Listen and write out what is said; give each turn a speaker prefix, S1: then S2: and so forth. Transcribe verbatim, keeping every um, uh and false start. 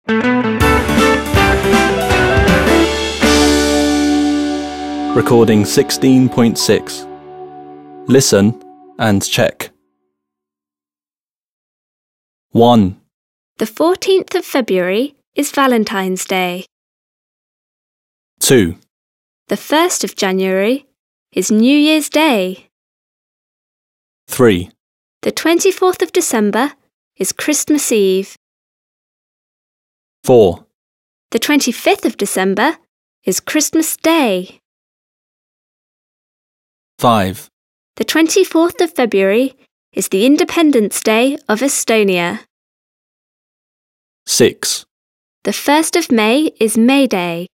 S1: Recording sixteen point six. Listen and check. one.
S2: The fourteenth of February is Valentine's Day.
S1: two.
S2: The first of January is New Year's Day.
S1: three.
S2: The twenty-fourth of December is Christmas Eve.
S1: four.
S2: The twenty-fifth of December is Christmas Day.
S1: five.
S2: The twenty-fourth of February is the Independence Day of Estonia.
S1: six.
S2: The first of May is May Day.